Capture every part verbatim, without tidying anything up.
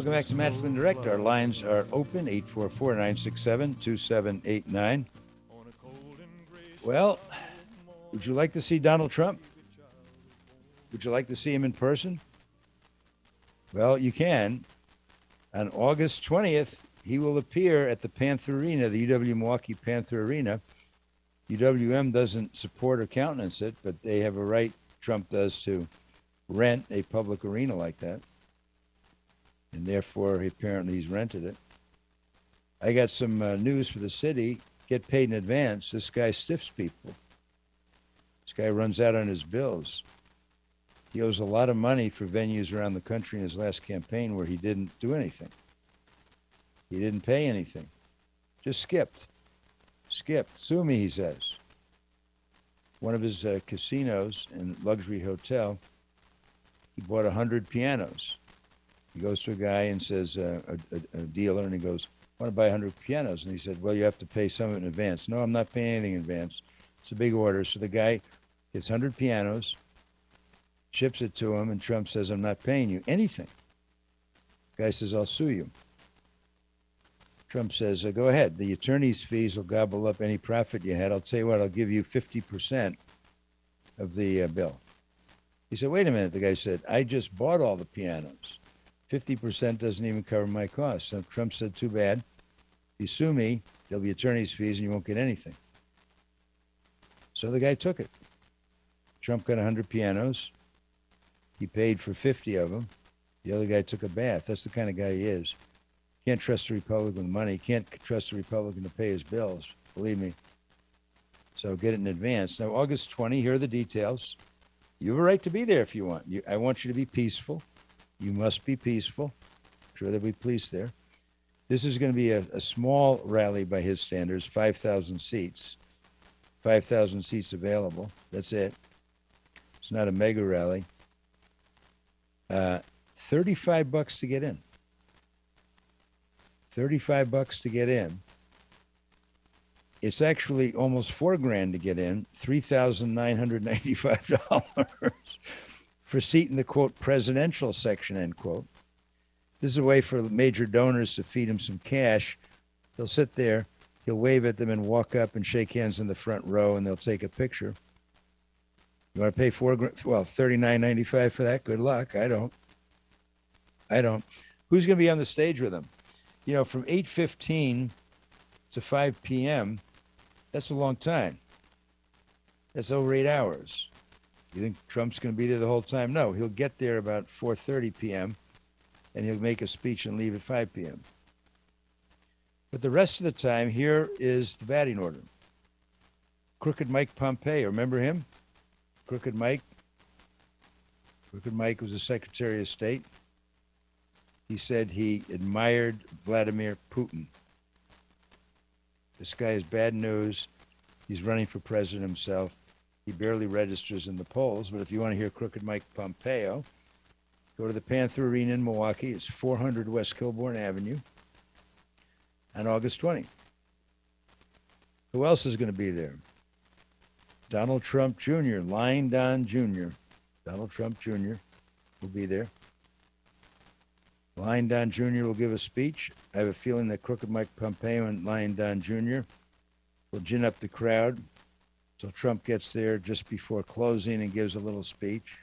Welcome back to Matchland Direct. Our lines are open, eight four four, nine six seven, two seven eight nine. Well, would you like to see Donald Trump? Would you like to see him in person? Well, you can. On August twentieth, he will appear at the Panther Arena, the U W Milwaukee Panther Arena. U W M doesn't support or countenance it, but they have a right, Trump does, to rent a public arena like that. And therefore, he, apparently, he's rented it. I got some uh, news for the city. Get paid in advance. This guy stiffs people. This guy runs out on his bills. He owes a lot of money for venues around the country in his last campaign where he didn't do anything. He didn't pay anything. Just skipped. Skipped. Sue me, he says. One of his uh, casinos and luxury hotel, he bought one hundred pianos. He goes to a guy and says, uh, a, a, a dealer, and he goes, I want to buy one hundred pianos. And he said, well, you have to pay some of it in advance. No, I'm not paying anything in advance. It's a big order. So the guy gets one hundred pianos, ships it to him, and Trump says, I'm not paying you anything. The guy says, I'll sue you. Trump says, uh, go ahead. The attorney's fees will gobble up any profit you had. I'll tell you what, I'll give you fifty percent of the uh, bill. He said, wait a minute. The guy said, I just bought all the pianos. fifty percent doesn't even cover my costs. So Trump said, too bad. If you sue me, there'll be attorney's fees and you won't get anything. So the guy took it. Trump got one hundred pianos. He paid for fifty of them. The other guy took a bath. That's the kind of guy he is. Can't trust the Republican with money. Can't trust the Republican to pay his bills. Believe me. So get it in advance. Now, August twentieth, here are the details. You have a right to be there if you want. You, I want you to be peaceful. You must be peaceful. I'm sure there'll be police there. This is going to be a, a small rally by his standards, five thousand seats. five thousand seats available. That's it. It's not a mega rally. Uh, thirty-five bucks to get in. thirty-five bucks to get in. It's actually almost four grand to get in, three thousand nine hundred ninety-five dollars for a seat in the, quote, presidential section, end quote. This is a way for major donors to feed him some cash. He'll sit there, he'll wave at them and walk up and shake hands in the front row, and they'll take a picture. You want to pay four, well, thirty-nine ninety-five for that? Good luck. I don't. I don't. Who's going to be on the stage with him? You know, from eight fifteen to five p.m., that's a long time. That's over eight hours. You think Trump's going to be there the whole time? No, he'll get there about four thirty p.m., and he'll make a speech and leave at five p.m. But the rest of the time, here is the batting order. Crooked Mike Pompeo, remember him? Crooked Mike? Crooked Mike was the Secretary of State. He said he admired Vladimir Putin. This guy is bad news. He's running for president himself. He barely registers in the polls, but if you want to hear Crooked Mike Pompeo, go to the Panther Arena in Milwaukee. It's four hundred West Kilbourne Avenue on August twentieth. Who else is going to be there? Donald Trump Junior, Lying Don Junior Donald Trump Junior will be there. Lying Don Junior will give a speech. I have a feeling that Crooked Mike Pompeo and Lying Don Junior will gin up the crowd until Trump gets there just before closing and gives a little speech.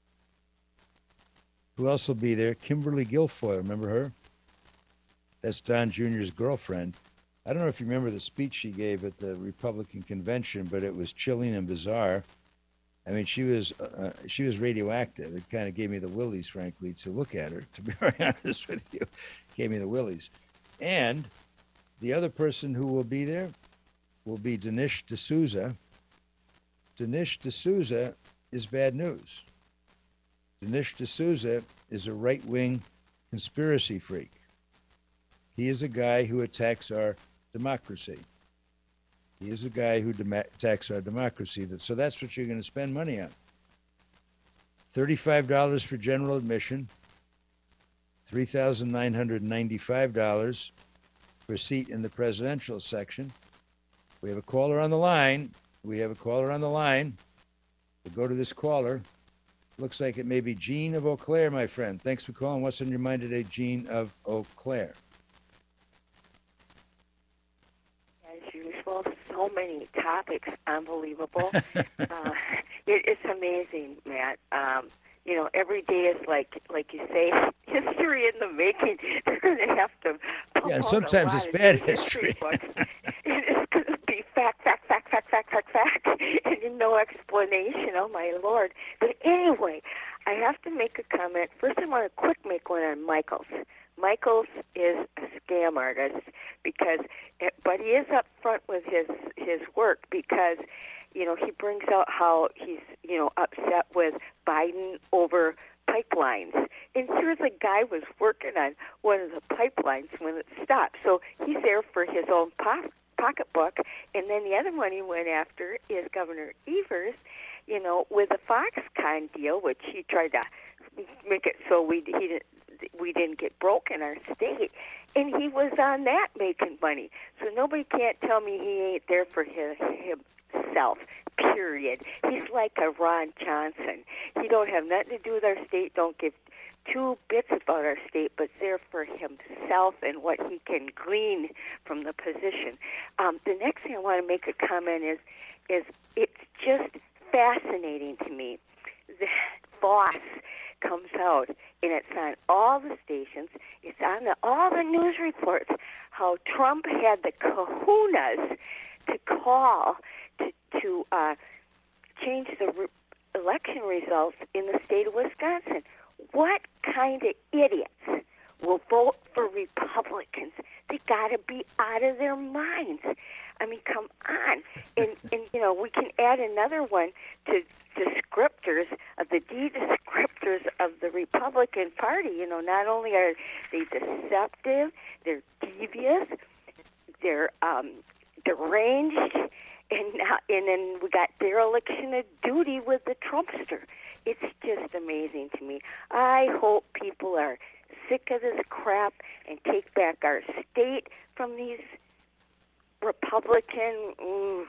Who else will be there? Kimberly Guilfoyle, remember her? That's Don Junior's girlfriend. I don't know if you remember the speech she gave at the Republican convention, but it was chilling and bizarre. I mean, she was uh, she was radioactive. It kind of gave me the willies, frankly, to look at her, to be very honest with you. Gave me the willies. And the other person who will be there will be Dinesh D'Souza. Dinesh D'Souza is bad news. Dinesh D'Souza is a right-wing conspiracy freak. He is a guy who attacks our democracy. He is a guy who dem- attacks our democracy. So that's what you're going to spend money on. thirty-five dollars for general admission, three thousand nine hundred ninety-five dollars for a seat in the presidential section. We have a caller on the line. We have a caller on the line. We'll go to this caller. Looks like it may be Jean of Eau Claire, my friend. Thanks for calling. What's on your mind today, Jean of Eau Claire? As usual, so many topics, unbelievable. uh, it, it's amazing, Matt. Um, you know, every day is like, like you say, history in the making. They're going to have to pump Yeah, and out sometimes a lot it's of bad new history. books. It's going to be fact, fact, fact, fact, fact, fact, fact, and no explanation. Oh my Lord! But anyway, I have to make a comment. First, I want to quick make one on Michaels. Michaels is a scam artist because, but he is up front with his his work because, you know, he brings out how he's, you know, upset with Biden over pipelines. And here's a guy was working on one of the pipelines when it stopped. So he's there for his own po- pocketbook. And then the other one he went after is Governor Evers, you know, with the Foxconn deal, which he tried to make it so we he didn't we didn't get broke in our state, and he was on that making money. So nobody can't tell me he ain't there for his, himself, period. He's like a Ron Johnson. He don't have nothing to do with our state, don't give two bits about our state, but there for himself and what he can glean from the position. Um, the next thing I want to make a comment is, is it's just fascinating to me that Voss comes out, and it's on all the stations, it's on the, all the news reports, how Trump had the kahunas to call to, to uh, change the re- election results in the state of Wisconsin. What kind of idiots will vote for Republicans? They got to be out of their minds. I mean, come on. And, and you know, we can add another one to descriptors of the D descriptors of the Republican Party. You know, not only are they deceptive, they're devious, they're um, deranged, and now, and then we got dereliction of duty with the Trumpster. It's just amazing to me. I hope people are sick of this crap and take back our state from these Republican. Ooh,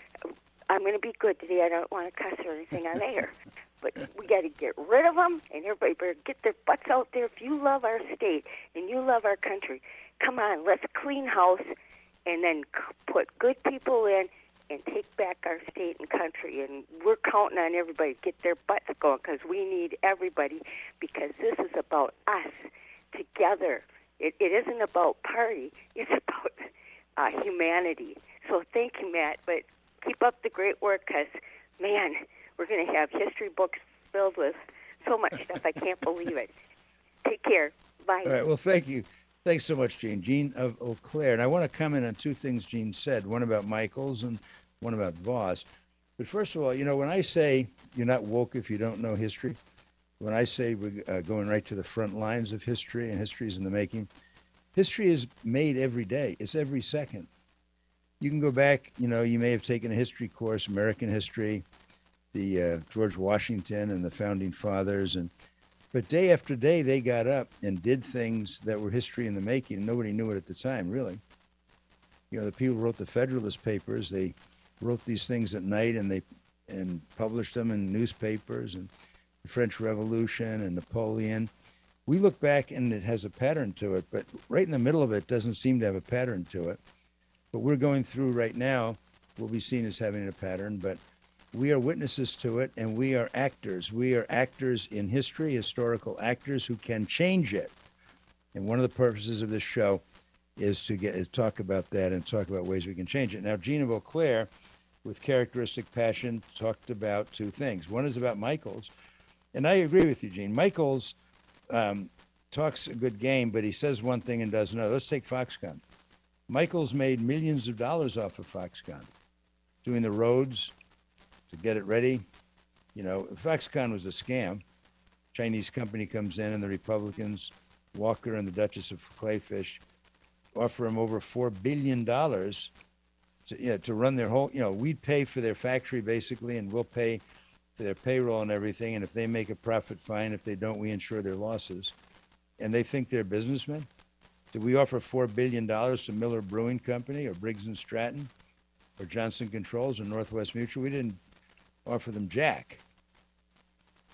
I'm going to be good today. I don't want to cuss or anything on air. But we got to get rid of them, and everybody better get their butts out there. If you love our state and you love our country, come on, let's clean house and then put good people in and take back our state and country. And we're counting on everybody to get their butts going because we need everybody, because this is about us together. It, it isn't about party. It's about uh, humanity. So thank you, Matt. But keep up the great work because, man, we're going to have history books filled with so much stuff. I can't believe it. Take care. Bye. All right. Well, thank you. Thanks so much, Jean. Jean of Eau Claire. And I want to comment on two things Jean said, one about Michaels and one about Voss. But first of all, you know, when I say you're not woke if you don't know history, when I say we're uh, going right to the front lines of history and history is in the making, history is made every day. It's every second. You can go back, you know, you may have taken a history course, American history, the uh, George Washington and the Founding Fathers, and but day after day they got up and did things that were history in the making. Nobody knew it at the time, really. You know, the people who wrote the Federalist Papers, they wrote these things at night and they and published them in newspapers, and the French Revolution and Napoleon. We look back and it has a pattern to it, but right in the middle of it doesn't seem to have a pattern to it. What we're going through right now will be seen as having a pattern, but we are witnesses to it, and we are actors. We are actors in history, historical actors who can change it. And one of the purposes of this show is to get to talk about that and talk about ways we can change it. Now, Jean of Eau Claire, with characteristic passion, talked about two things. One is about Michaels, and I agree with you, Jean. Michaels um, talks a good game, but he says one thing and does another. Let's take Foxconn. Michaels made millions of dollars off of Foxconn, doing the roads to get it ready. You know, Foxconn was a scam. Chinese company comes in and the Republicans, Walker and the Duchess of Clayfish, offer them over four billion dollars to, you know, to run their whole, you know, we'd pay for their factory basically, and we'll pay for their payroll and everything. And if they make a profit, fine. If they don't, we insure their losses. And they think they're businessmen. Did we offer four billion dollars to Miller Brewing Company or Briggs and Stratton or Johnson Controls or Northwest Mutual? We didn't offer them jack.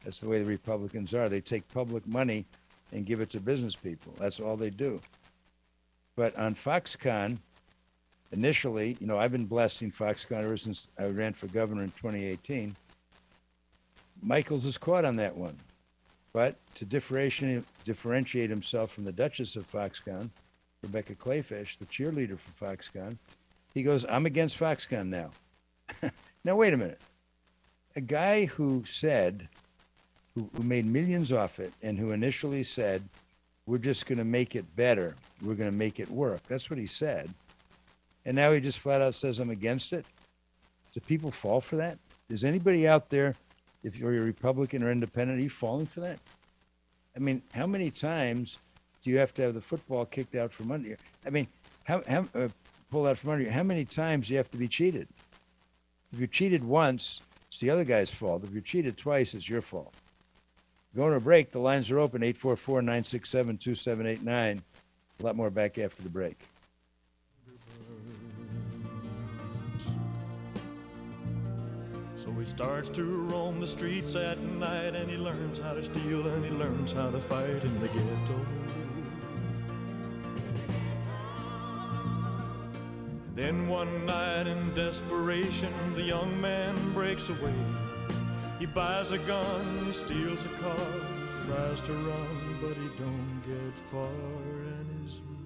That's the way the Republicans are. They take public money and give it to business people. That's all they do. But on Foxconn, initially, you know, I've been blasting Foxconn ever since I ran for governor in twenty eighteen. Michaels is caught on that one. But to differentiate, differentiate himself from the Duchess of Foxconn, Rebecca Clayfish, the cheerleader for Foxconn, he goes, I'm against Foxconn now. Now, wait a minute. A guy who said, who, who made millions off it, and who initially said, we're just going to make it better. We're going to make it work. That's what he said. And now he just flat out says, I'm against it. Do people fall for that? Is anybody out there, if you're a Republican or independent, are you falling for that? I mean, how many times do you have to have the football kicked out from under you? I mean, how, how uh, pull out from under you? How many times do you have to be cheated? If you're cheated once, it's the other guy's fault. If you're cheated twice, it's your fault. Going to a break. The lines are open, eight four four, nine six seven, two seven eight nine. A lot more back after the break. So he starts to roam the streets at night, and he learns how to steal, and he learns how to fight in the ghetto. Then one night in desperation, the young man breaks away. He buys a gun, he steals a car, tries to run, but he don't get far, and his